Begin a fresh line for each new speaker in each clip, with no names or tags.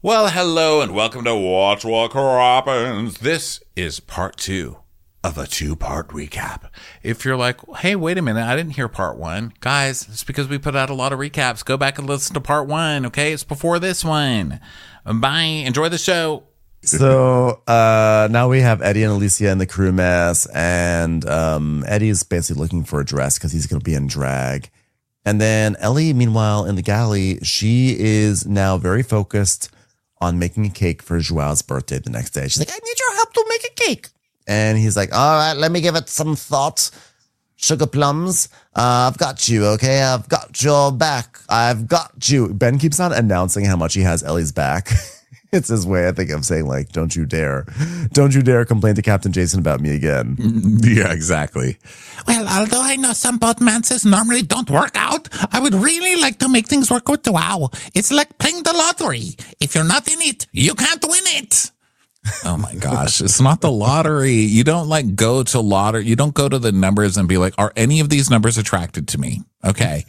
Well, hello and welcome to Watch What Crappens. This is part 2 of a 2-part recap. If you're like, hey, wait a minute, I didn't hear part 1. Guys, it's because we put out a lot of recaps. Go back and listen to part 1, okay? It's before this one. Bye. Enjoy the show.
So now we have Eddie and Alicia in the crew mess, and Eddie's basically looking for a dress because he's going to be in drag. And then Ellie, meanwhile, in the galley, she is now very focused on making a cake for Joao's birthday the next day. She's like, I need your help to make a cake. And he's like, all right, let me give it some thought. Sugar plums, I've got you, okay? I've got your back. I've got you. Ben keeps on announcing how much he has Ellie's back. It's his way, I think, of saying, like, don't you dare complain to Captain Jason about me again.
Yeah, exactly.
Well, although I know some boatmances normally don't work out, I would really like to make things work with Joao. It's like playing the lottery. If you're not in it, you can't win it.
Oh my gosh, it's not the lottery. You don't like go to lottery. You don't go to the numbers and be like, are any of these numbers attracted to me? Okay.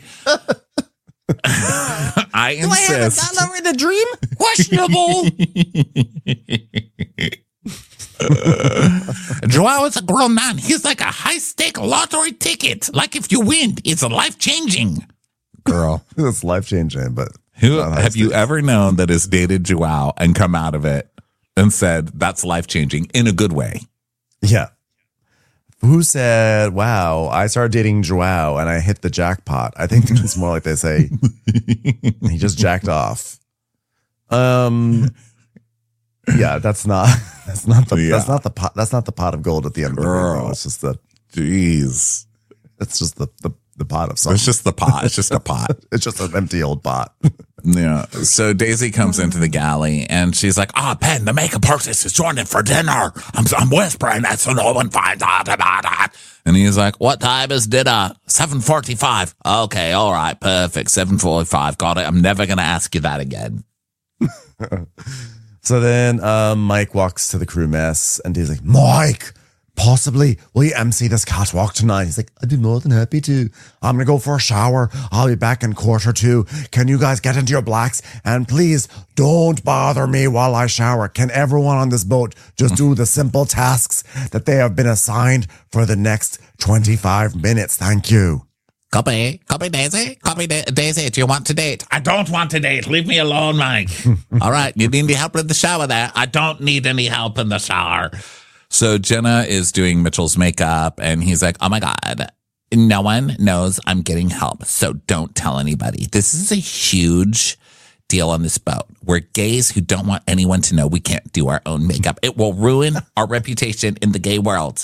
I insist.
Do I have a dollar in a dream?
Questionable. Joao is a grown man. He's like a high-stake lottery ticket. Like if you win, it's life-changing.
Girl.
It's life-changing, but...
Who have you ever known that has dated Joao and come out of it and said, that's life-changing in a good way?
Yeah. Who said, wow, I started dating Joao and I hit the jackpot? I think it's more like they say, he just jacked off. Yeah, that's not the pot of gold at the end of the rainbow. It's just
Jeez.
It's just the pot of something.
It's just the pot. It's just a pot.
It's just an empty old pot.
Yeah. So Daisy comes into the galley and she's like,
Ben, the makeup artist is joining for dinner. I'm whispering that so no one finds out about it.
and he's like,
What time is dinner? 7:45. Okay, all right, perfect. 7:45. Got it. I'm never going to ask you that again.
So then Mike walks to the crew mess and he's like, Mike, possibly, will you MC this catwalk tonight? He's like, I'd be more than happy to. I'm going to go for a shower. I'll be back in quarter 2. Can you guys get into your blacks? And please don't bother me while I shower. Can everyone on this boat just do the simple tasks that they have been assigned for the next 25 minutes? Thank you.
Copy, Daisy. Daisy, do you want to date? I don't want to date. Leave me alone, Mike. All right, you need any help in the shower there? I don't need any help in the shower.
So Jenna is doing Mitchell's makeup and he's like, oh my God, no one knows I'm getting help. So don't tell anybody. This is a huge deal on this boat. We're gays who don't want anyone to know we can't do our own makeup. It will ruin our reputation in the gay world.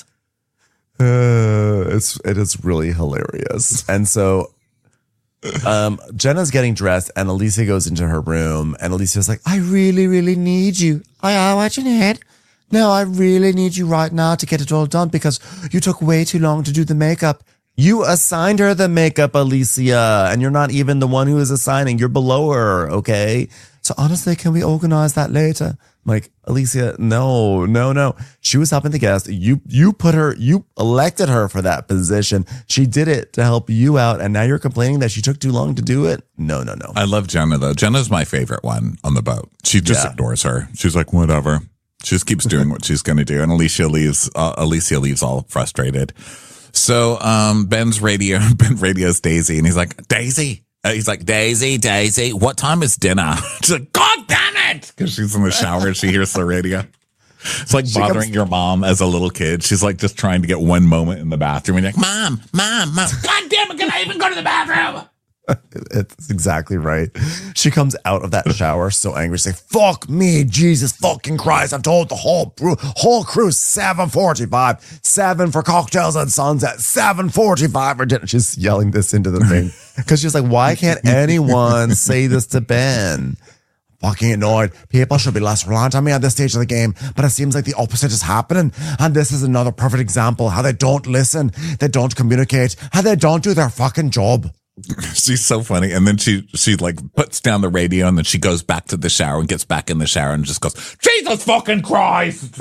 It is really hilarious. And so Jenna's getting dressed and Alicia goes into her room and Alicia's like, I really, really need you. What you need? No, I really need you right now to get it all done because you took way too long to do the makeup. You assigned her the makeup, Alicia, and you're not even the one who is assigning. You're below her, okay? So honestly, can we organize that later? I'm like, Alicia, no. She was helping the guest. You elected her for that position. She did it to help you out, and now you're complaining that she took too long to do it? No.
I love Jenna, though. Jenna's my favorite one on the boat. She just ignores her. She's like, whatever. She just keeps doing what she's going to do. And Alicia leaves all frustrated. So Ben radios Daisy and he's like, Daisy. He's like, Daisy, what time is dinner? She's like, God damn it. Because she's in the shower and she hears the radio. It's like bothering your mom as a little kid. She's like just trying to get one moment in the bathroom. And you're like, Mom.
God damn it, can I even go to the bathroom?
It's exactly right. She comes out of that shower so angry. She's like, fuck me, Jesus fucking Christ. I've told the whole crew 7:45, 7 for cocktails and sunset, 7:45 for dinner. She's yelling this into the thing because she's like, why can't anyone say this to Ben? Fucking annoyed. People should be less reliant on me at this stage of the game, but it seems like the opposite is happening. And this is another perfect example how they don't listen, they don't communicate, how they don't do their fucking job.
She's so funny. And then she like puts down the radio and then she goes back to the shower and gets back in the shower and just goes, Jesus fucking Christ.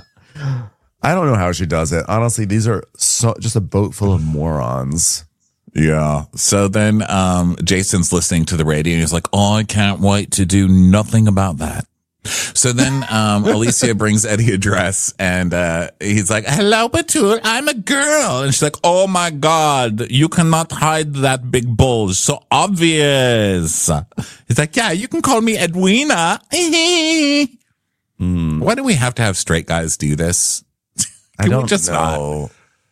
I don't know how she does it. Honestly, these are just a boat full of morons.
Yeah. So then Jason's listening to the radio and he's like, oh, I can't wait to do nothing about that. So then Alicia brings Eddie a dress and he's like, hello, Batul, I'm a girl. And she's like, oh my God, you cannot hide that big bulge. So obvious. He's like, yeah, you can call me Edwina. Why do we have to have straight guys do this?
I don't know.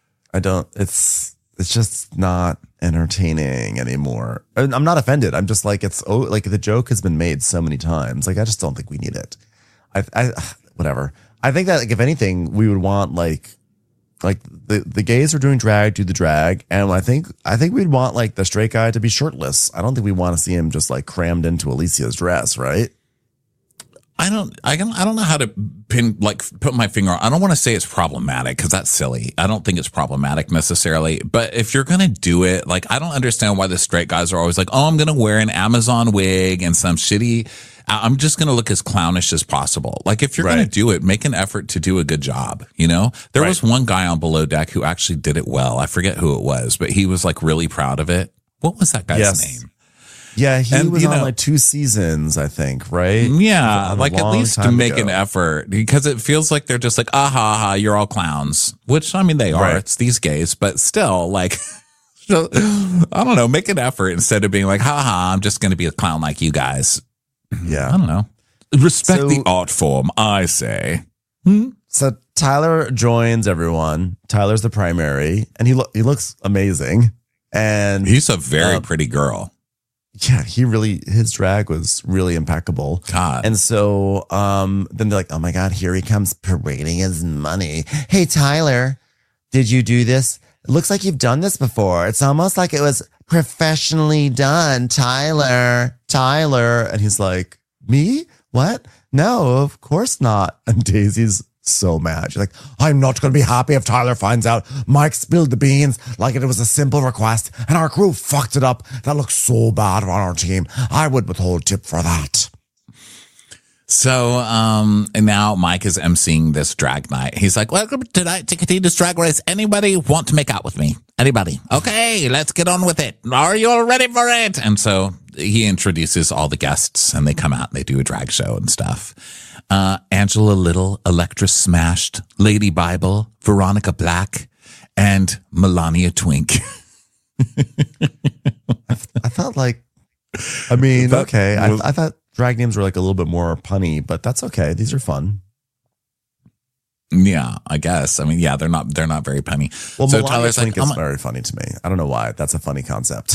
It's just not entertaining anymore. I'm not offended. I'm just like, like the joke has been made so many times. Like, I just don't think we need it. Whatever. I think that like, if anything, we would want like the gays are doing drag, do the drag. And I think we'd want like the straight guy to be shirtless. I don't think we want to see him just like crammed into Alicia's dress. Right.
I don't know how to put my finger on. I don't want to say it's problematic because that's silly. I don't think it's problematic necessarily. But if you're going to do it, like, I don't understand why the straight guys are always like, oh, I'm going to wear an Amazon wig and some shitty, I'm just going to look as clownish as possible. Like, if you're going to do it, make an effort to do a good job. You know, there was one guy on Below Deck who actually did it well. I forget who it was, but he was like really proud of it. What was that guy's name?
Yeah, he was on like 2 seasons, I think, right?
Yeah, like at least to make an effort because it feels like they're just like, you're all clowns, which I mean, they are. Right. It's these gays, but still, like, I don't know, make an effort instead of being like, I'm just going to be a clown like you guys.
Yeah.
I don't know. Respect the art form, I say.
So Tyler joins everyone. Tyler's the primary, and he looks amazing. And
he's a very pretty girl.
Yeah, his drag was really impeccable.
God.
And so then they're like, oh my God, here he comes parading his money. Hey, Tyler, did you do this? It looks like you've done this before. It's almost like it was professionally done. Tyler. And he's like, me? What? No, of course not. And Daisy's so mad. She's like, I'm not going to be happy if Tyler finds out Mike spilled the beans like it was a simple request and our crew fucked it up. That looks so bad on our team. I would withhold tip for that.
So, and now Mike is emceeing this drag night. He's like, welcome tonight to Katina's Drag Race. Anybody want to make out with me? Anybody? Okay, let's get on with it. Are you all ready for it? And so he introduces all the guests and they come out and they do a drag show and stuff. Angela Little, Electra Smashed, Lady Bible, Veronica Black, and Melania Twink.
I thought like, I mean, okay. I thought drag names were like a little bit more punny, but that's okay. These are fun.
Yeah, I guess. I mean, yeah, they're not very punny.
Well, so Tyler's Twink is very funny to me. I don't know why. That's a funny concept.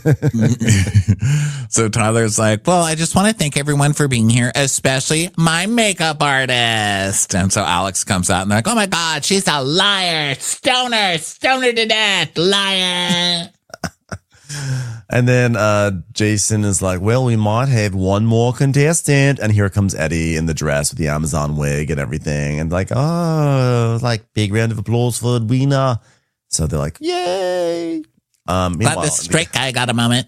So Tyler's like, well, I just want to thank everyone for being here, especially my makeup artist. And so Alex comes out and they're like, oh my God, she's a liar. Stoner to death, liar.
And then Jason is like, well, we might have one more contestant. And here comes Eddie in the dress with the Amazon wig and everything. And like, oh, like big round of applause for Edwina. So they're like, yay.
But the straight guy got a moment.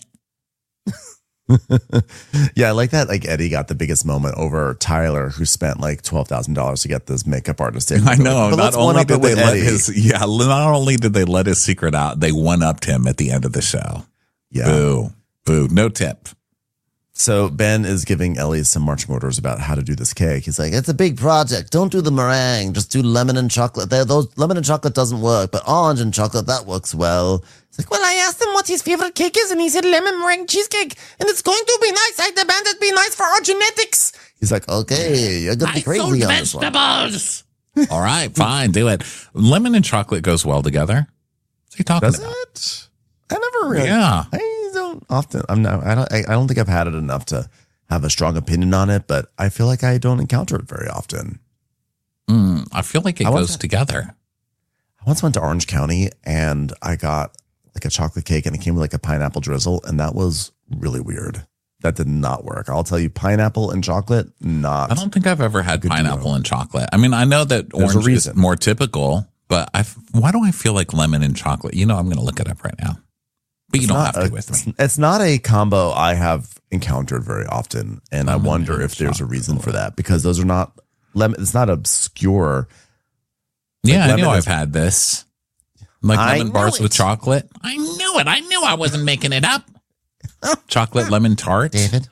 Yeah, I like that. Like Eddie got the biggest moment over Tyler, who spent like $12,000 to get this makeup artist in.
I know. Not only did they let his secret out, they one-upped him at the end of the show.
Yeah.
Boo. No tip.
So Ben is giving Ellie some marching orders about how to do this cake. He's like, it's a big project. Don't do the meringue. Just do lemon and chocolate. Those lemon and chocolate doesn't work, but orange and chocolate, that works well. It's like, well, I asked him what his favorite cake is, and he said lemon meringue cheesecake, and it's going to be nice. I demand it be nice for our genetics. He's like, okay, you're going to be crazy on this one.
Vegetables.
All right, fine, do it. Lemon and chocolate goes well together. What's he talking
about? Does it? I never really.
Yeah.
I don't often. I don't think I've had it enough to have a strong opinion on it, but I feel like I don't encounter it very often.
I feel like it goes together.
I once went to Orange County and I got like a chocolate cake and it came with like a pineapple drizzle, and that was really weird. That did not work. I'll tell you, pineapple and chocolate, not.
I don't think I've ever had pineapple and chocolate. I mean, I know that orange is more typical, but why do I feel like lemon and chocolate? You know, I'm going to look it up right now. But you don't have to with me.
It's not a combo I have encountered very often, and I wonder if there's a reason for that, because those are not lemon. It's not obscure.
Yeah, I know I've had this. Like lemon bars with chocolate.
I knew knew it. I knew I wasn't making it up.
Chocolate lemon tart.
David.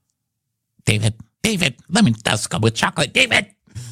Lemon does come with chocolate, David.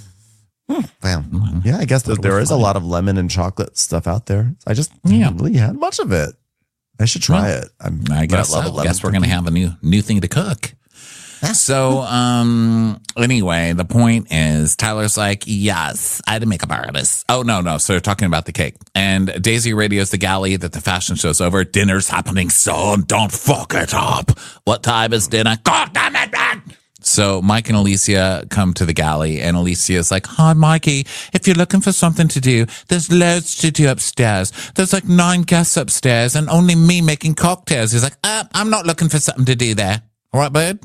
Well, yeah, I guess that there is a lot of lemon and chocolate stuff out there. I just haven't really had much of it. I should try it.
I guess so. I guess we're going to have a new thing to cook. So, anyway, the point is Tyler's like, yes, I had a makeup artist. Oh, no. So they're talking about the cake. And Daisy radios the galley that the fashion show's over. Dinner's happening soon. Don't fuck it up. What time is dinner? God damn it, man. So Mike and Alicia come to the galley, and Alicia's like, hi, Mikey, if you're looking for something to do, there's loads to do upstairs. There's like 9 guests upstairs and only me making cocktails. He's like, I'm not looking for something to do there. All right, bud?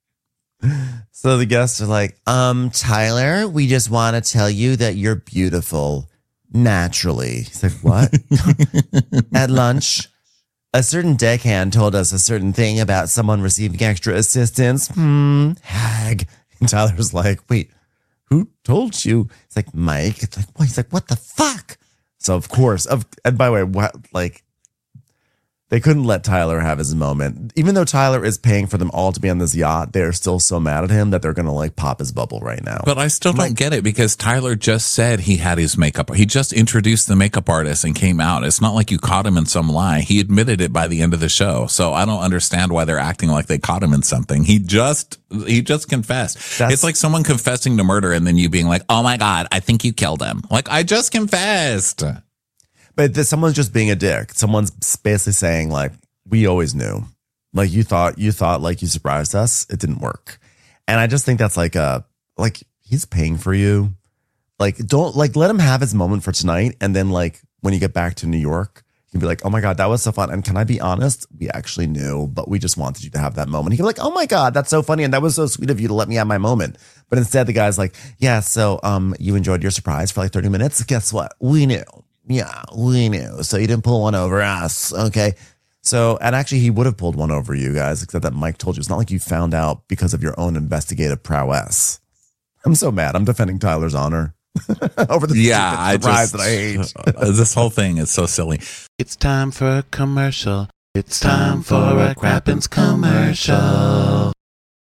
So the guests are like, Tyler, we just want to tell you that you're beautiful naturally. He's like, what? At lunch, a certain deckhand told us a certain thing about someone receiving extra assistance. Hag. And Tyler's like, wait, who told you? It's like, Mike. It's like, what? He's like, what the fuck? So of course, and by the way, what, like, they couldn't let Tyler have his moment. Even though Tyler is paying for them all to be on this yacht, they're still so mad at him that they're going to like pop his bubble right now.
But I still don't get it because Tyler just said he had his makeup. He just introduced the makeup artist and came out. It's not like you caught him in some lie. He admitted it by the end of the show. So I don't understand why they're acting like they caught him in something. He just confessed. It's like someone confessing to murder and then you being like, oh my God, I think you killed him. Like, I just confessed.
But someone's just being a dick. Someone's basically saying like, we always knew. Like you thought like you surprised us. It didn't work. And I just think that's like he's paying for you. Like, don't like let him have his moment for tonight. And then like when you get back to New York, you can be like, oh my God, that was so fun. And can I be honest? We actually knew, but we just wanted you to have that moment. He can be like, oh my God, that's so funny. And that was so sweet of you to let me have my moment. But instead the guy's like, yeah, so you enjoyed your surprise for like 30 minutes. Guess what? We knew. Yeah, we knew. So you didn't pull one over us. Okay. So, and actually he would have pulled one over you guys, except that Mike told you. It's not like you found out because of your own investigative prowess. I'm so mad. I'm defending Tyler's honor over the surprise that I hate.
This whole thing is so silly.
It's time for a commercial. It's time for a Crappens commercial.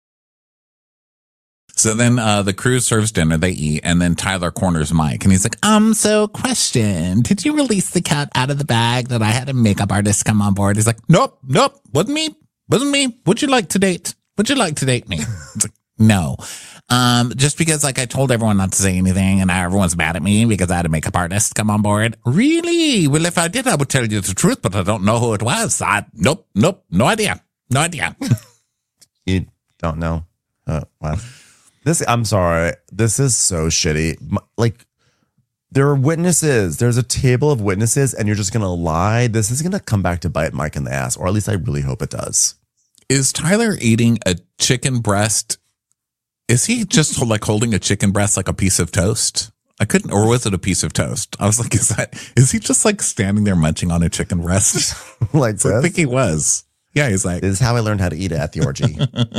So then the crew serves dinner, they eat, and then Tyler corners Mike. And he's like, so question, did you release the cat out of the bag that I had a makeup artist come on board? He's like, nope, wasn't me. Would you like to date me? It's like, no. Just because like I told everyone not to say anything and now everyone's mad at me because I had a makeup artist come on board. Really? Well, if I did, I would tell you the truth, but I don't know who it was. Nope, no idea.
You don't know? Wow. I'm sorry. This is so shitty. Like, there are witnesses. There's a table of witnesses, and you're just going to lie. This is going to come back to bite Mike in the ass, or at least I really hope it does.
Is Tyler eating a chicken breast? Is he just like holding a chicken breast like a piece of toast? Or was it a piece of toast? I was like, is he just like standing there munching on a chicken breast?
Like this?
I think he was. Yeah, he's like,
this is how I learned how to eat it at the orgy.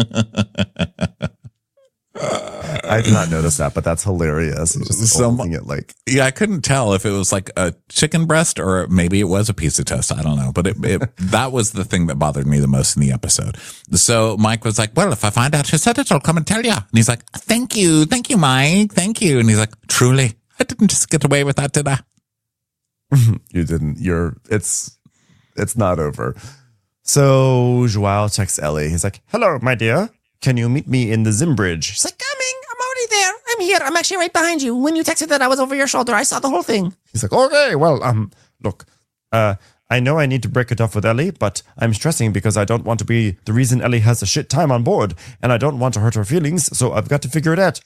I did not notice that, but that's hilarious. Just holding it like,
yeah, I couldn't tell if it was like a chicken breast or maybe it was a piece of toast. I don't know, but that was the thing that bothered me the most in the episode. So Mike was like, well, if I find out who said it, I'll come and tell you. And he's like, thank you, Mike, thank you. And he's like, truly, I didn't just get away with that, did I?
You didn't. It's not over. So Joao texts Ellie. He's like, hello, my dear. Can you meet me in the Zim Bridge?
She's like, coming. I'm already there. I'm here. I'm actually right behind you. When you texted that I was over your shoulder, I saw the whole thing.
He's like, okay, well, look, I know I need to break it off with Ellie, but I'm stressing because I don't want to be the reason Ellie has a shit time on board, and I don't want to hurt her feelings, so I've got to figure it out.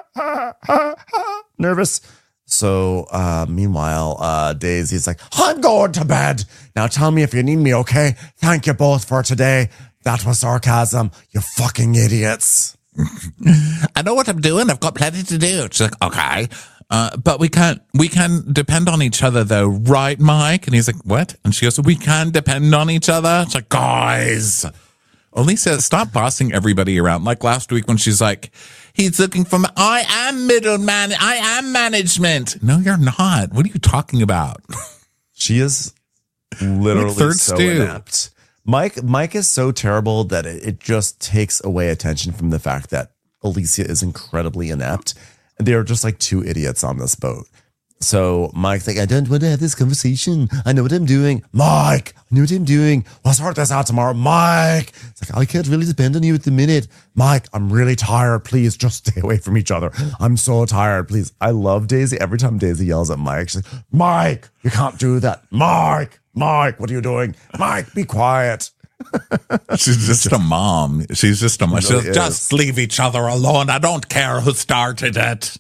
Nervous. So, meanwhile, Daisy's like, I'm going to bed. Now tell me if you need me, okay? Thank you both for today. That was sarcasm, you fucking idiots.
I know what I'm doing. I've got plenty to do. She's like, okay. But we can depend on each other though, right, Mike? And he's like, what? And she goes, we can depend on each other. It's like, guys. Alicia, stop bossing everybody around. Like last week when she's like, he's looking for I am middleman. I am management. No, you're not. What are you talking about?
She is literally
Third
so
stew.
inept. Mike is so terrible that it just takes away attention from the fact that Alicia is incredibly inept. They're just like two idiots on this boat. So Mike's like, I don't want to have this conversation. I know what I'm doing. Mike, I know what I'm doing. Let's sort this out tomorrow. Mike. It's like, I can't really depend on you at the minute. Mike, I'm really tired. Please just stay away from each other. I'm so tired. Please. I love Daisy. Every time Daisy yells at Mike, she's like, Mike, you can't do that. Mike, what are you doing? Mike, be quiet.
She's just a mom. She's just a mom.
Really
She'll just leave each other alone. I don't care who started it.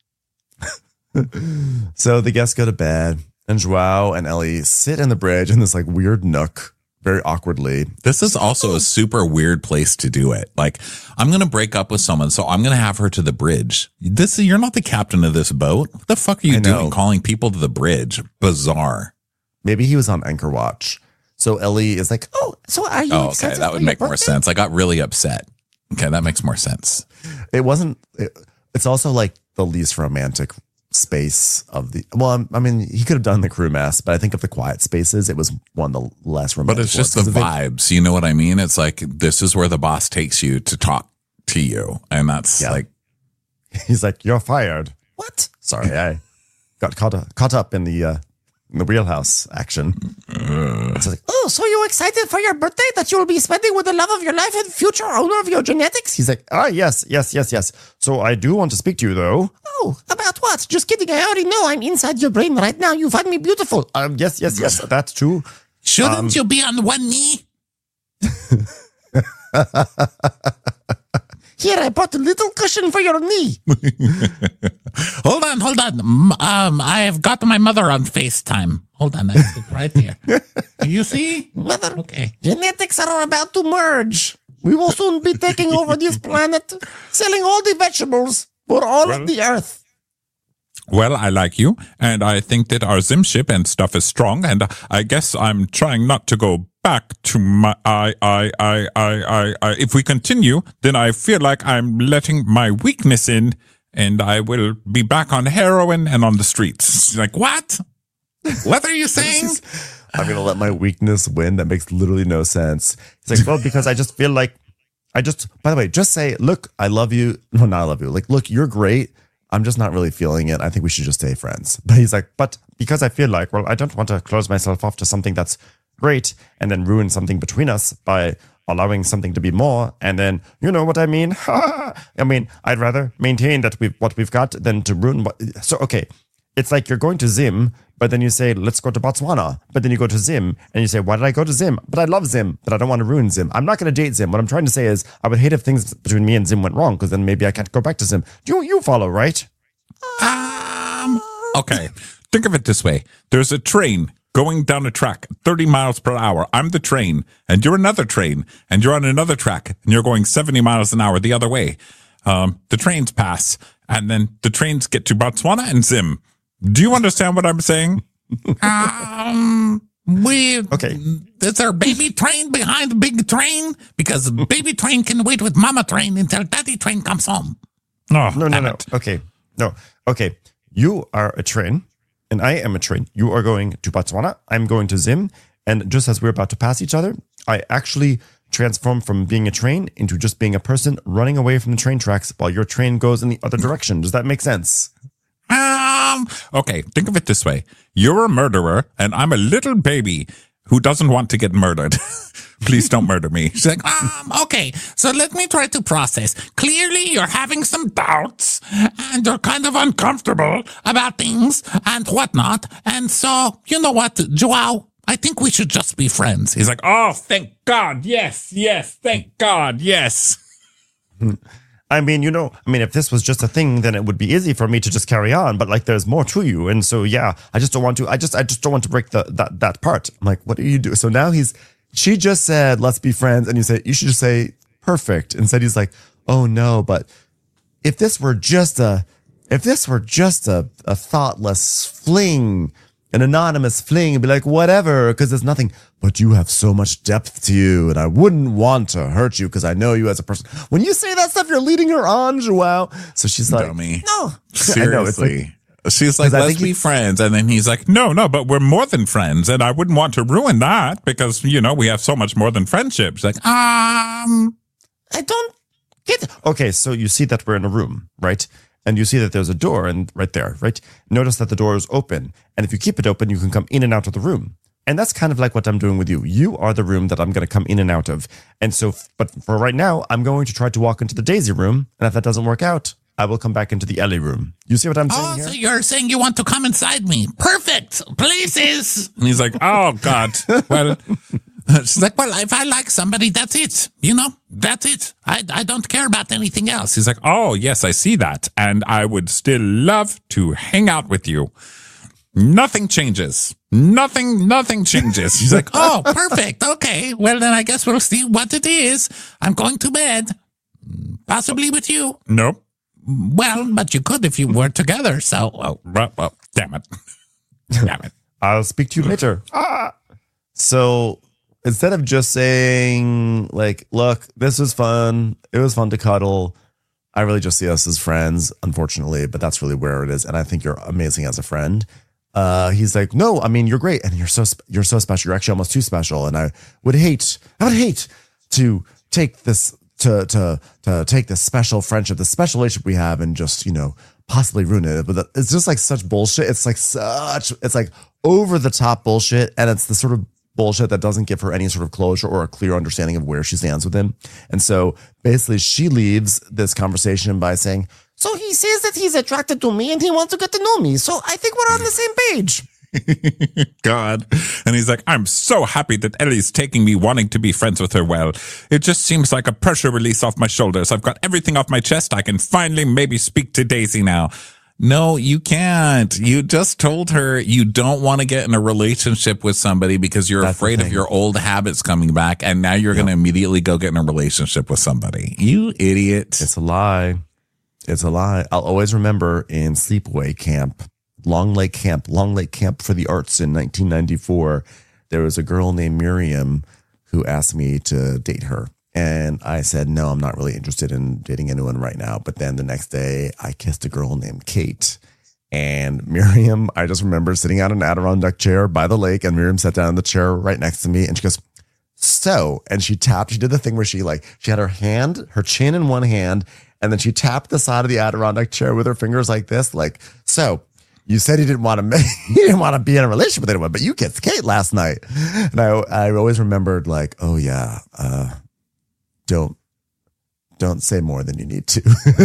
So the guests go to bed, and Joao and Ellie sit in the bridge in this like weird nook, very awkwardly.
This is also a super weird place to do it. Like, I'm going to break up with someone, so I'm going to have her to the bridge. You're not the captain of this boat. What the fuck are you doing calling people to the bridge? Bizarre.
Maybe he was on Anchor Watch. So Ellie is like,
Oh, so are you excited
okay. That
for
would
your
make more
birthday?
sense. I got really upset. Okay, that makes more sense.
it wasn't, it's also like the least romantic space of the, well, I mean, he could have done the crew mess, but I think of the quiet spaces, it was one of the less romantic.
But it's just the
ones. 'Cause
vibes. You know what I mean? It's like, this is where the boss takes you to talk to you. And that's like,
He's like, you're fired.
What?
Sorry, I got caught up in the wheelhouse action. It's like,
Oh, so you're excited for your birthday that you'll be spending with the love of your life and future owner of your genetics?
he's like, yes. So I do want to speak to you though.
Oh, about what? Just kidding. I already know I'm inside your brain right now. You find me beautiful.
Yes, that's true.
Shouldn't you be on one knee?
Here, I brought a little cushion for your knee.
Hold on. I've got my mother on FaceTime. Hold on, I sit right here. You see?
Mother,
Okay.
genetics are about to merge. We will soon be taking over this planet, selling all the vegetables for all of the earth.
well, I like you. And I think that our Zim ship and stuff is strong. And I guess I'm trying not to go back to my, if we continue, then I feel like I'm letting my weakness in and I will be back on heroin and on the streets. She's like, what? What are you saying?
I'm going to let my weakness win. That makes literally no sense. He's like, well, because I just feel like by the way, just say, look, I love you. No, not I love you. Like, look, you're great. I'm just not really feeling it. I think we should just stay friends. But he's like, but because I feel like, well, I don't want to close myself off to something that's great and then ruin something between us by allowing something to be more. And then, you know what I mean? I mean, I'd rather maintain that what we've got than to ruin so, okay. It's like you're going to Zim, but then you say, let's go to Botswana. But then you go to Zim and you say, why did I go to Zim? But I love Zim, but I don't want to ruin Zim. I'm not going to date Zim. What I'm trying to say is I would hate if things between me and Zim went wrong because then maybe I can't go back to Zim. You follow, right?
Okay. Think of it this way. There's a train going down a track 30 miles per hour. I'm the train and you're another train and you're on another track and you're going 70 miles an hour the other way. The trains pass and then the trains get to Botswana and Zim. Do you understand what I'm saying?
Okay.
Is there a baby train behind the big train? Because the baby train can wait with mama train until daddy train comes home.
Oh,
No. Okay. No. Okay. You are a train and I am a train. You are going to Botswana. I'm going to Zim. And just as we're about to pass each other, I actually transform from being a train into just being a person running away from the train tracks while your train goes in the other direction. Does that make sense?
Okay, think of it this way. You're a murderer and I'm a little baby who doesn't want to get murdered. Please don't murder me.
She's like, okay, so let me try to process. Clearly, you're having some doubts and you're kind of uncomfortable about things and whatnot. And so, you know what, Joao? I think we should just be friends.
He's like, oh, thank God. Yes, thank God. Yes.
I mean, if this was just a thing, then it would be easy for me to just carry on. But like, there's more to you, and so yeah, I just don't want to. I just don't want to break that part. I'm like, what do you do? So now she just said, let's be friends, and you should just say perfect. Instead, he's like, oh no, but if this were just a thoughtless fling, an anonymous fling, it'd be like, whatever, because there's nothing. But you have so much depth to you, and I wouldn't want to hurt you because I know you as a person. When you say that stuff, you're leading her on, Joao. So she's like,
Dummy.
No.
Seriously. She's like,
'Cause I
let's
think
be friends. And then he's like, no, but we're more than friends. And I wouldn't want to ruin that because, we have so much more than friendship. She's like,
I don't get.
Okay, so you see that we're in a room, right? And you see that there's a door and right there, right? Notice that the door is open. And if you keep it open, you can come in and out of the room. And that's kind of like what I'm doing with you. You are the room that I'm going to come in and out of. And so, but for right now, I'm going to try to walk into the Daisy room. And if that doesn't work out, I will come back into the Ellie room. You see what I'm saying here?
So you're saying you want to come inside me? Perfect. Places.
and he's like, oh God. Well,
She's like, well, if I like somebody, that's it. That's it. I don't care about anything else.
he's like, oh yes, I see that. And I would still love to hang out with you. Nothing changes. Nothing changes.
She's like, oh, perfect. Okay. Well, then I guess we'll see what it is. I'm going to bed. Possibly with you.
Nope.
Well, but you could if you were together. So,
Well, damn it. Damn it.
I'll speak to you later. So instead of just saying, like, look, this was fun. It was fun to cuddle. I really just see us as friends, unfortunately, but that's really where it is. And I think you're amazing as a friend. He's like, no, I mean, you're great. And you're so special. You're actually almost too special. And I would hate to take this, to take this special friendship, this special relationship we have and just, possibly ruin it. But it's just like such bullshit. It's like over the top bullshit. And it's the sort of bullshit that doesn't give her any sort of closure or a clear understanding of where she stands with him. And so basically she leaves this conversation by saying,
So he says that he's attracted to me and he wants to get to know me. So I think we're on the same page.
God. And he's like, I'm so happy that Ellie's taking me wanting to be friends with her. Well, it just seems like a pressure release off my shoulders. I've got everything off my chest. I can finally maybe speak to Daisy now. No, you can't. You just told her you don't want to get in a relationship with somebody because you're afraid of your old habits coming back. And now you're going to immediately go get in a relationship with somebody. You idiot.
it's a lie. It's a lie. I'll always remember in sleepaway camp, Long Lake Camp for the Arts in 1994, there was a girl named Miriam who asked me to date her. And I said, no, I'm not really interested in dating anyone right now. But then the next day I kissed a girl named Kate. And Miriam, I just remember sitting on an Adirondack chair by the lake, and Miriam sat down in the chair right next to me and she goes, so, and she did the thing where she had her chin in one hand, and then she tapped the side of the Adirondack chair with her fingers like this, like, so you said you didn't want to be in a relationship with anyone, but you kissed Kate last night. And I always remembered like, oh yeah, don't say more than you need to.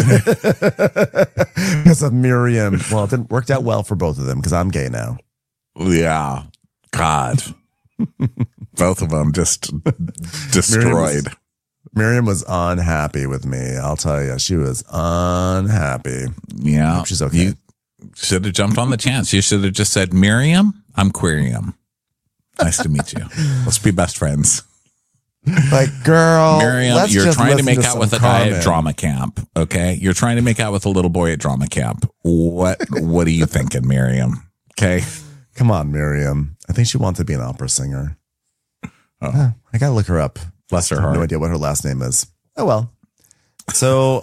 Because of Miriam. Well, it didn't work out well for both of them because I'm gay now.
Yeah. God. Both of them just destroyed.
Miriam was unhappy with me. I'll tell you, she was unhappy.
Yeah.
She's okay.
You should have jumped on the chance. You should have just said, Miriam, I'm Queerium. Nice to meet you. Let's be best friends.
Like, girl,
Miriam,
let's
you're
just
trying to
listen
make
to
out
some
with a guy
Carmen.
at drama camp. Okay. You're trying to make out with a little boy at drama camp. What are you thinking, Miriam? Okay.
Come on, Miriam. I think she wants to be an opera singer. Oh. I gotta look her up.
Bless her
I have
heart.
no idea what her last name is. Oh well. So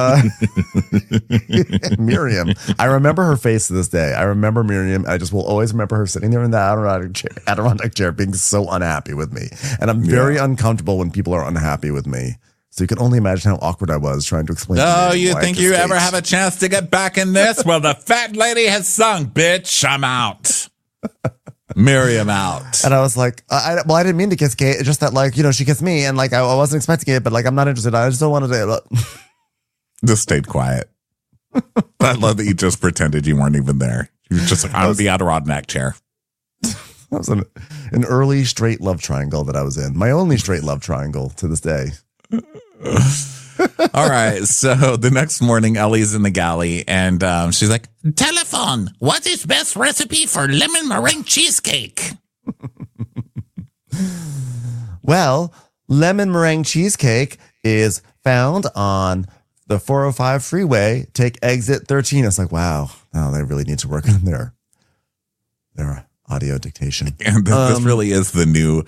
Miriam, I remember her face to this day. I remember Miriam. I just will always remember her sitting there in the Adirondack chair being so unhappy with me. And I'm very uncomfortable when people are unhappy with me. So you can only imagine how awkward I was trying to explain.
Oh, you think you ever have a chance to get back in this? Well, the fat lady has sung, bitch. I'm out. Miriam out.
And I was like, I didn't mean to kiss Kate. It's just that, like, she kissed me, and like I wasn't expecting it, but like I'm not interested. I just don't want to.
Just stayed quiet. I love that you just pretended you weren't even there. You were just like, I'm the Adirondack chair.
That was an early straight love triangle that I was in. My only straight love triangle to this day.
All right. So the next morning, Ellie's in the galley and she's like,
telephone. What is best recipe for lemon meringue cheesecake?
Well, lemon meringue cheesecake is found on the 405 freeway. Take exit 13. It's like, wow, they really need to work on their audio dictation.
and this really is the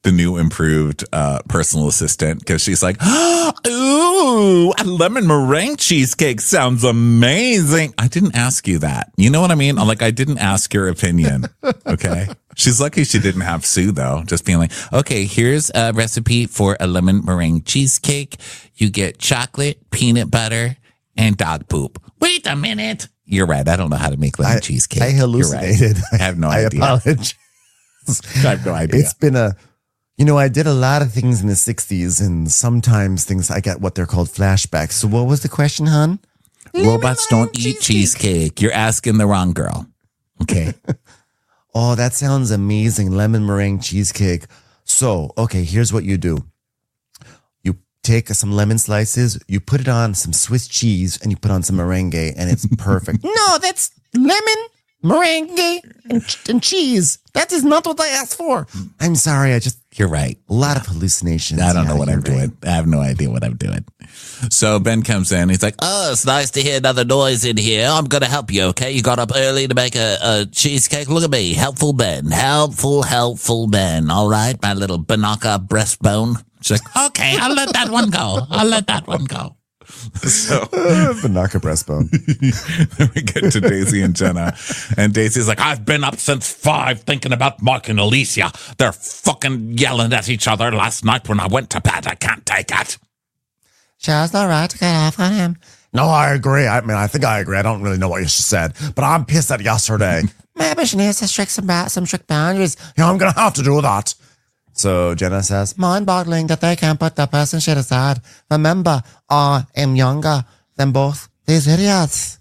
the new improved personal assistant because she's like, ooh, a lemon meringue cheesecake sounds amazing. I didn't ask you that. You know what I mean? I'm like, I didn't ask your opinion. Okay. She's lucky she didn't have Sue though. Just being like, okay, here's a recipe for a lemon meringue cheesecake. You get chocolate, peanut butter, and dog poop. Wait a minute. You're right. I don't know how to make lemon cheesecake.
I hallucinated.
Right. I have no idea.
I apologize.
I have no idea.
It's been I did a lot of things in the 60s, and sometimes I get what they're called flashbacks. So what was the question, hon?
Robots don't eat cheesecake. You're asking the wrong girl. Okay.
Oh, that sounds amazing. Lemon meringue cheesecake. So, okay, here's what you do. You take some lemon slices, you put it on some Swiss cheese, and you put on some merengue, and it's perfect.
No, that's lemon, meringue, and cheese. That is not what I asked for.
I'm sorry,
You're right.
a lot of hallucinations.
I don't know what
you're
I'm doing. I have no idea what I'm doing. So Ben comes in. He's like, oh, it's nice to hear another noise in here. I'm going to help you, okay? You got up early to make a cheesecake. Look at me. Helpful Ben. Helpful Ben. All right, my little Banaka breastbone. She's like, okay, I'll let that one go. So
Banaka breastbone.
then we get to Daisy and Jenna. And Daisy's like, I've been up since 5 thinking about Mark and Alicia. They're fucking yelling at each other last night when I went to bed. I can't take it.
Just all right to get off on him.
No, I agree. I think I agree. I don't really know what you said, but I'm pissed at yesterday.
Maybe she needs to strict some strict boundaries.
Yeah, I'm going to have to do that. So Jenna says,
Mind-boggling that they can't put that person shit aside. Remember, I am younger than both these idiots.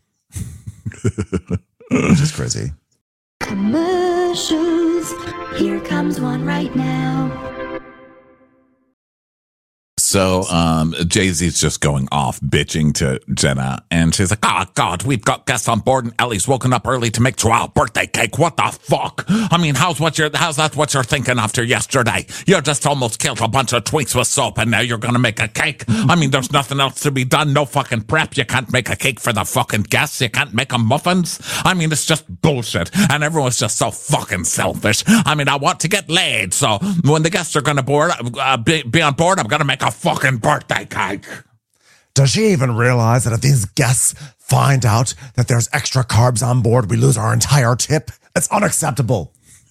which is crazy.
Commercials. Here comes one right now.
So Jay-Z's just going off, bitching to Jenna. And she's like, oh, God, we've got guests on board and Ellie's woken up early to make Joelle birthday cake. What the fuck? I mean, how's that what you're thinking after yesterday? You just almost killed a bunch of twinks with soap and now you're going to make a cake? I mean, there's nothing else to be done. No fucking prep. You can't make a cake for the fucking guests. You can't make them muffins. I mean, it's just bullshit. And everyone's just so fucking selfish. I mean, I want to get laid. So when the guests are going to be on board, I'm going to make a fucking birthday cake.
Does she even realize that if these guests find out that there's extra carbs on board, we lose our entire tip? It's unacceptable.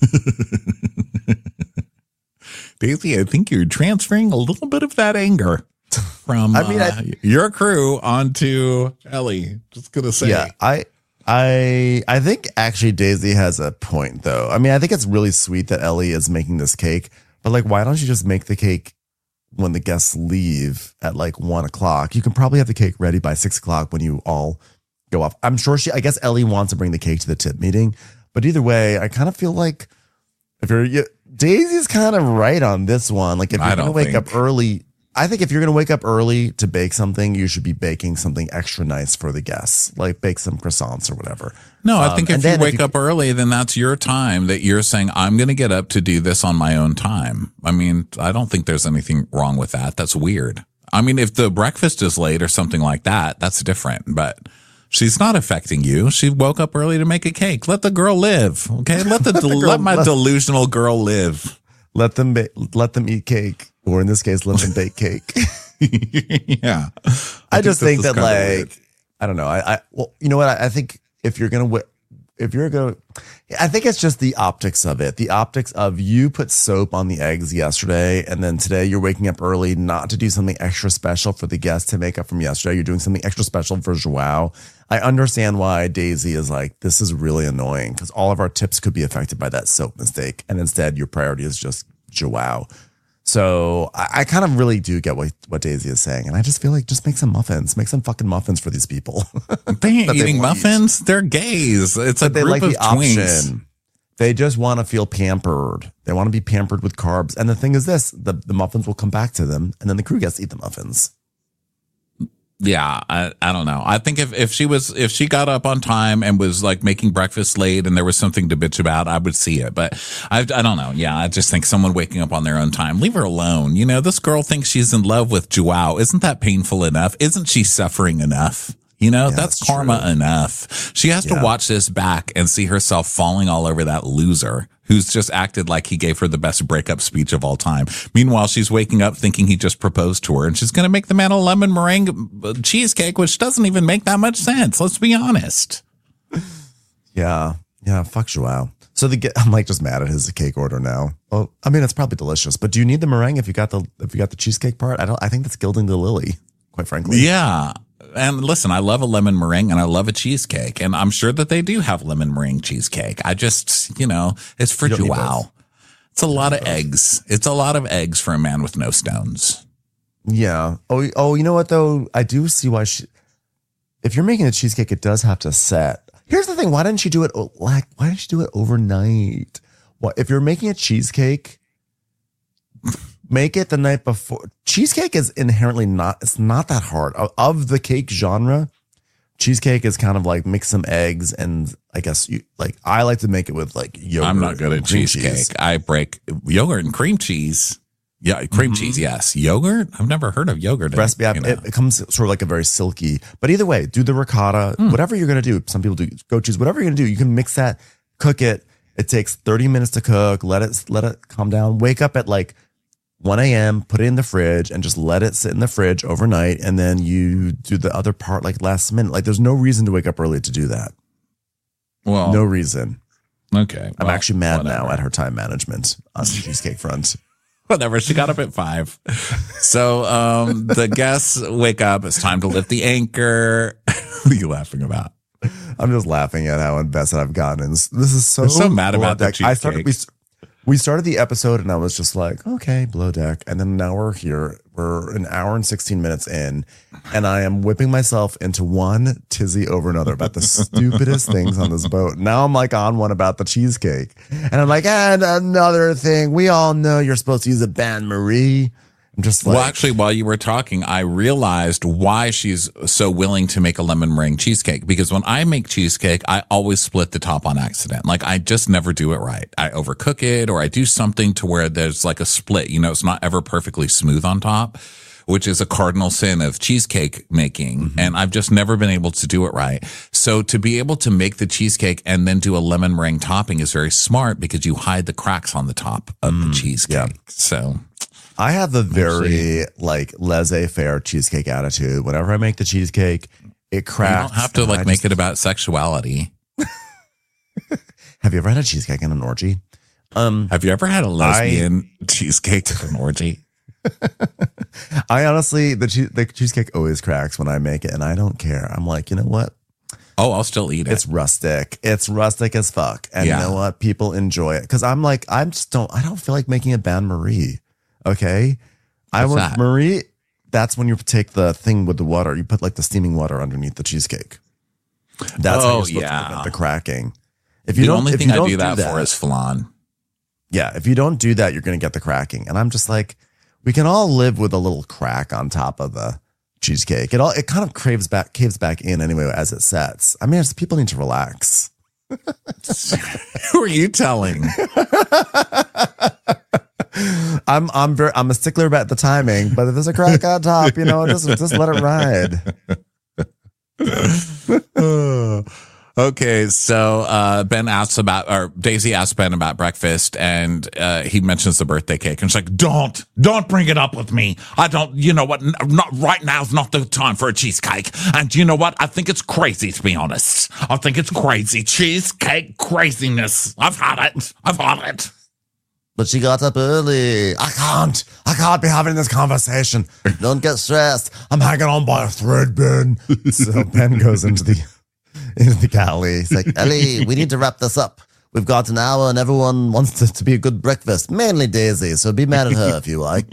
Daisy, I think you're transferring a little bit of that anger from your crew onto Ellie. Just gonna say.
Yeah, I think actually Daisy has a point though. I mean, I think it's really sweet that Ellie is making this cake, but like, why don't you just make the cake when the guests leave at like 1 o'clock? You can probably have the cake ready by 6 o'clock when you all go off. I'm sure I guess Ellie wants to bring the cake to the tip meeting, but either way, I kind of feel like Daisy's kind of right on this one. Like if you're going to wake up early, I think if you're going to wake up early to bake something, you should be baking something extra nice for the guests, like bake some croissants or whatever.
No, I think if you wake up early, then that's your time that you're saying, I'm going to get up to do this on my own time. I mean, I don't think there's anything wrong with that. That's weird. I mean, if the breakfast is late or something like that, that's different. But she's not affecting you. She woke up early to make a cake. Let the girl live. Okay. Let my delusional girl live.
Let them eat cake. Or in this case, let them bake cake.
Yeah.
I just think that like, I don't know. Well, you know what? I think I think it's just the optics of it. The optics of you put soap on the eggs yesterday, and then today you're waking up early not to do something extra special for the guests to make up from yesterday. You're doing something extra special for Joao. I understand why Daisy is like, this is really annoying because all of our tips could be affected by that soap mistake. And instead your priority is just Joao. So I kind of really do get what Daisy is saying. And I just feel like just make some muffins. Make some fucking muffins for these people.
They ain't eating muffins. They're gays. It's a group of twinks. Option.
They just want to feel pampered. They want to be pampered with carbs. And the thing is this, the muffins will come back to them. And then the crew gets to eat the muffins.
Yeah, I don't know. I think if she got up on time and was like making breakfast late and there was something to bitch about, I would see it. But I don't know. Yeah, I just think someone waking up on their own time, leave her alone. You know, this girl thinks she's in love with Joao. Isn't that painful enough? Isn't she suffering enough? You know, that's karma enough. She has to watch this back and see herself falling all over that loser who's just acted like he gave her the best breakup speech of all time. Meanwhile, she's waking up thinking he just proposed to her, and she's going to make the man a lemon meringue cheesecake, which doesn't even make that much sense. Let's be honest.
Yeah. Yeah. Fuck Joao. So I'm like just mad at his cake order now. Well, I mean, it's probably delicious, but do you need the meringue if you got the cheesecake part? I think that's gilding the lily, quite frankly.
Yeah. And listen, I love a lemon meringue and I love a cheesecake, and I'm sure that they do have lemon meringue cheesecake. I just, it's for Joao. It's a lot of eggs. It's a lot of eggs for a man with no stones.
Yeah. Oh, you know what though? I do see why if you're making a cheesecake, it does have to set. Here's the thing. Why didn't you do it overnight? What if you're making a cheesecake? Make it the night before. Cheesecake is inherently it's not that hard. Of the cake genre, cheesecake is kind of like mix some eggs, and I guess I like to make it with like yogurt.
I'm not good at cheesecake. I break yogurt and cream cheese. Yeah, cream cheese, yes. Yogurt? I've never heard of yogurt.
Recipe, it comes sort of like a very silky. But either way, do the ricotta, whatever you're going to do. Some people do goat cheese, whatever you're going to do. You can mix that, cook it. It takes 30 minutes to cook. Let it calm down. Wake up at like 1 a.m., put it in the fridge, and just let it sit in the fridge overnight. And then you do the other part like last minute. Like there's no reason to wake up early to do that.
Well,
no reason.
Okay.
I'm actually mad now at her time management on the cheesecake front.
Whatever. She got up at 5. So the guests wake up. It's time to lift the anchor. What are you laughing about?
I'm just laughing at how invested I've gotten. This is so.
I'm so mad about that cheesecake.
We started the episode and I was just like, okay, below deck. And then now we're here. We're an hour and 16 minutes in, and I am whipping myself into one tizzy over another about the stupidest things on this boat. Now I'm like on one about the cheesecake. And I'm like, and another thing. We all know you're supposed to use a bain marie. I'm just like,
well, actually, while you were talking, I realized why she's so willing to make a lemon meringue cheesecake. Because when I make cheesecake, I always split the top on accident. Like I just never do it right. I overcook it, or I do something to where there's like a split. It's not ever perfectly smooth on top, which is a cardinal sin of cheesecake making. Mm-hmm. And I've just never been able to do it right. So to be able to make the cheesecake and then do a lemon meringue topping is very smart, because you hide the cracks on the top of the cheesecake. Yeah. So
I have a very laissez-faire cheesecake attitude. Whenever I make the cheesecake, it cracks.
You don't have to make it about sexuality.
Have you ever had a cheesecake in an orgy?
Have you ever had a lesbian cheesecake at an orgy?
I honestly, the cheesecake always cracks when I make it, and I don't care. I'm like, you know what?
Oh, I'll still eat it.
It's rustic. It's rustic as fuck. And you know what? People enjoy it. Because I'm like, I don't feel like making a bain marie. Okay. Marie, that's when you take the thing with the water. You put like the steaming water underneath the cheesecake. That's how you're supposed to prevent the cracking. If you
the only thing I do that for is flan.
Yeah. If you don't do that, you're going to get the cracking. And I'm just like, we can all live with a little crack on top of the cheesecake. It kind of caves back in anyway as it sets. I mean, people need to relax.
Who are you telling?
I'm a stickler about the timing, but if there's a crack on top, just let it ride.
Okay, so Daisy asks Ben about breakfast, and he mentions the birthday cake, and she's like, don't bring it up with me. I don't, you know what, not right now's not the time for a cheesecake. And you know what, I think it's crazy, to be honest. I think it's crazy. Cheesecake craziness. I've had it.
But she got up early. I can't be having this conversation. Don't get stressed. I'm hanging on by a thread, Ben. So Ben goes into the galley. He's like, Ellie, we need to wrap this up. We've got an hour and everyone wants it to be a good breakfast. Mainly Daisy, so be mad at her if you like.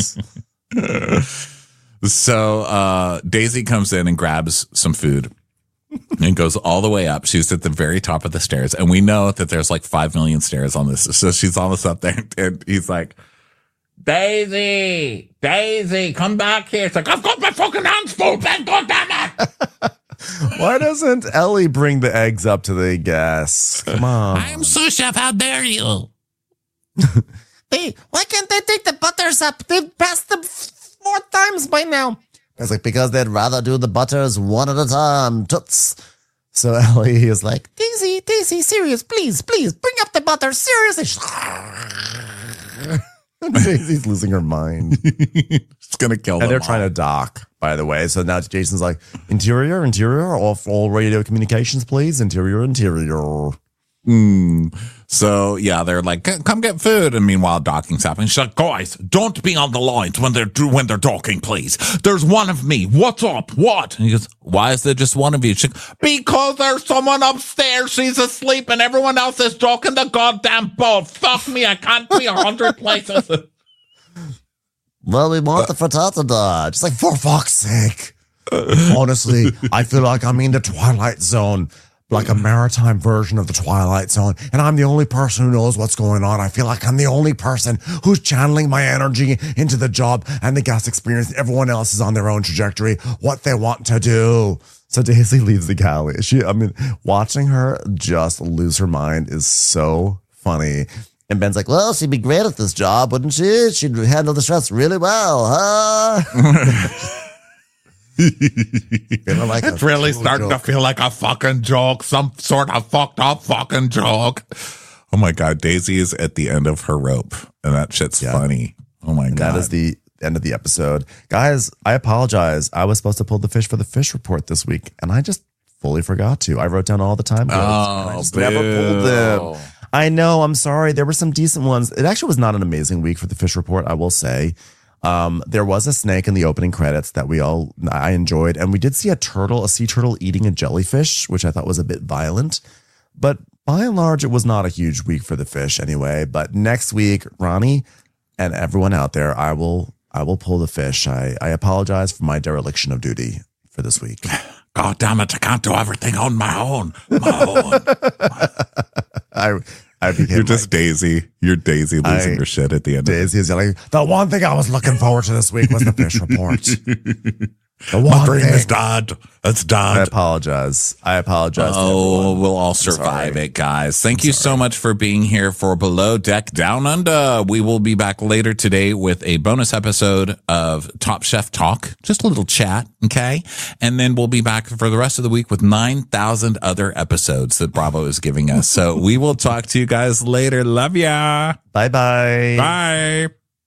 So Daisy comes in and grabs some food and goes all the way up. She's at the very top of the stairs, and we know that there's like 5 million stairs on this. So she's almost up there, and he's like, Daisy, come back here. It's like, I've got my fucking hands full, Ben, goddammit.
Why doesn't Ellie bring the eggs up to the guests? Come on.
I'm sous chef, how dare you?
Hey, why can't they take the butters up? They've passed them 4 times by now.
It's like, because they'd rather do the butters one at a time. Toots. So Ellie is like,
Daisy, serious, please, bring up the butter, seriously.
Daisy's losing her mind.
It's going to kill them.
And they're
all.
trying to dock, by the way. So now Jason's like, interior, off all radio communications, please. Interior.
So yeah, they're like, come get food. And meanwhile, docking's happening. She's like, guys, don't be on the lines when they're docking, please. There's one of me. What's up? What? And he goes, why is there just one of you? She's like, because there's someone upstairs. She's asleep and everyone else is docking the goddamn boat. Fuck me. I can't be 100 places.
Well, we want the frittata dodge. It's like, for fuck's sake. Honestly, I feel like I'm in the Twilight Zone. Like a maritime version of the Twilight Zone. And I'm the only person who knows what's going on. I feel like I'm the only person who's channeling my energy into the job and the guest experience. Everyone else is on their own trajectory, what they want to do. So Daisy leaves the galley. Watching her just lose her mind is so funny. And Ben's like, well, she'd be great at this job, wouldn't she? She'd handle the stress really well, huh?
It's really starting to feel like a fucking joke, some sort of fucked up fucking joke. Oh my God, Daisy is at the end of her rope, and that shit's funny. Oh my God.
That is the end of the episode. Guys, I apologize. I was supposed to pull the fish for the fish report this week, and I just fully forgot to. I wrote down all the time codes, and I just never pulled them. I know, I'm sorry. There were some decent ones. It actually was not an amazing week for the fish report, I will say. There was a snake in the opening credits that I enjoyed. And we did see a sea turtle eating a jellyfish, which I thought was a bit violent, but by and large, it was not a huge week for the fish anyway. But next week, Ronnie and everyone out there, I will pull the fish. I apologize for my dereliction of duty for this week.
God damn it. I can't do everything on my own. You're just Daisy. You're Daisy losing her shit at the end.
Daisy is yelling, the one thing I was looking forward to this week was the fish report.
My dream is dead. It's dead.
I apologize.
Oh, we'll all survive it, guys. Thank you so much for being here for Below Deck Down Under. We will be back later today with a bonus episode of Top Chef Talk. Just a little chat, okay? And then we'll be back for the rest of the week with 9,000 other episodes that Bravo is giving us. So we will talk to you guys later. Love ya.
Bye-bye.
Bye.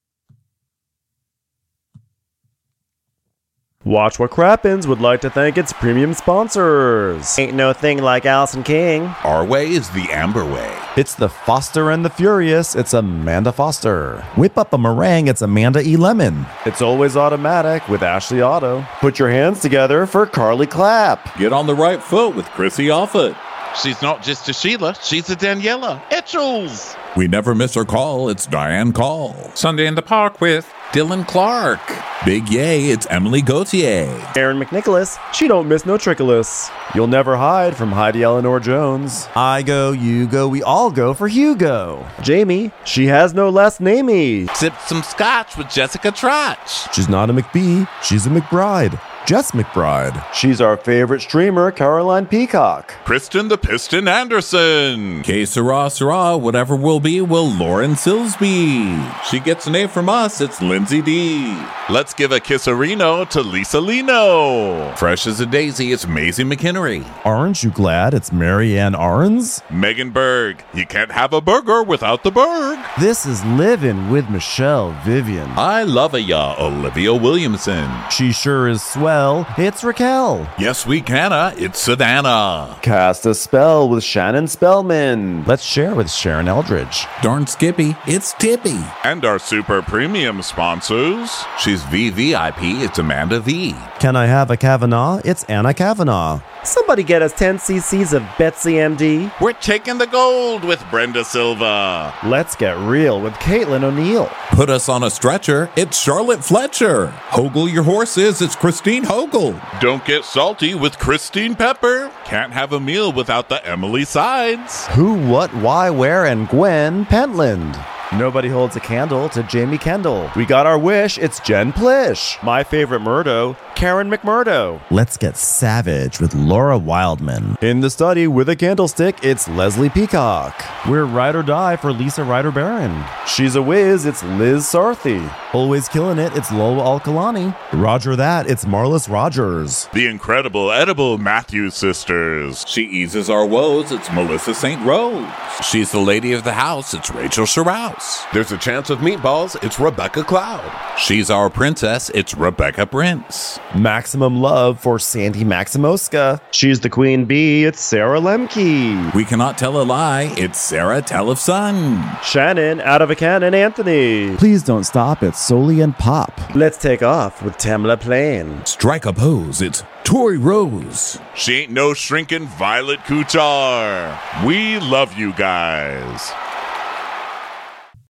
Watch What Crappens would like to thank its premium sponsors.
Ain't no thing like Allison King.
Our way is the Amber way.
It's the Foster and the Furious. It's Amanda Foster. Whip up a meringue. It's Amanda E. Lemon.
It's Always Automatic with Ashley Otto. Put your hands together for Carly Clapp.
Get on the right foot with Chrissy Offit. She's not just a Sheila, she's a Daniela Etchells.
We never miss her call. It's Diane Call.
Sunday in the Park with Dylan Clark.
Big yay, it's Emily Gauthier.
Aaron McNicholas, she don't miss no trickolas. You'll Never Hide from Heidi Eleanor Jones.
I go, you go, we all go for Hugo.
Jamie, she has no last namey.
Sipped some scotch with Jessica Trotch.
She's not a McBee, she's a McBride. Jess McBride.
She's our favorite streamer, Caroline Peacock.
Kristen the Piston Anderson.
Que sera, sera, whatever will be, will Lauren Silsby.
She gets an A from us, it's Lindsay D. Let's give a kisserino to Lisa Lino.
Fresh as a daisy, it's Maisie McHenry.
Aren't you glad it's Marianne Arns?
Megan Berg. You can't have a burger without the Berg.
This is Livin' with Michelle Vivian.
I love ya, Olivia Williamson.
She sure is swell. It's Raquel.
Yes, we canna. It's Savannah.
Cast a Spell with Shannon Spellman.
Let's share with Sharon Eldridge.
Darn Skippy, it's Tippy.
And our super premium sponsors.
She's VVIP, it's Amanda V.
Can I have a Kavanaugh? It's Anna Kavanaugh.
Somebody get us 10 cc's of Betsy MD.
We're taking the gold with Brenda Silva.
Let's get real with Caitlin O'Neill.
Put us on a stretcher, it's Charlotte Fletcher. Hoggle your horses, it's Christine Hoggle.
Don't get salty with Christine Pepper. Can't have a meal without the Emily Sides.
Who, what, why, where, and Gwen Pentland.
Nobody holds a candle to Jamie Kendall. We got our wish, it's Jen Plish. My favorite Murdo, Karen McMurdo.
Let's get savage with Laura Wildman.
In the study with a candlestick, it's Leslie Peacock. We're ride or die for Lisa Ryder Barron. She's a whiz, it's Liz Sarthy.
Always killing it, it's Lola Alkalani. Roger that, it's Marlis Rogers.
The incredible edible Matthews sisters.
She eases our woes, it's Melissa St. Rose.
She's the lady of the house. It's Rachel Sherrouse.
There's a chance of meatballs. It's Rebecca Cloud.
She's our princess. It's Rebecca Prince.
Maximum love for Sandy Maximoska. She's the queen bee, it's Sarah Lemke.
We cannot tell a lie, it's Sarah Tellefson.
Shannon out of a cannon Anthony.
Please don't stop, it's Soli and Pop.
Let's take off with Tamla Plain.
Strike a pose, it's Tori Rose.
She ain't no shrinking Violet Kuchar. We love you guys.